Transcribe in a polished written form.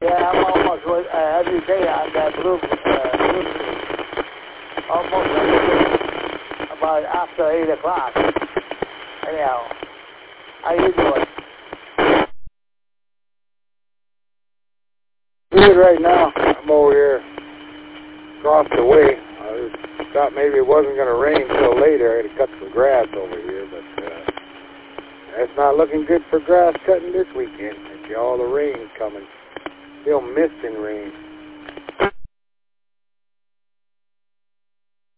Yeah, I'm almost with, every day on that blue tree. Almost every day. About after 8 o'clock. Anyhow, how you doing? Good right now. I'm over here across the way. I thought maybe it wasn't going to rain till later. I had to cut some grass over here, but it's not looking good for grass cutting this weekend. I see all the rain coming. Still mist and rain.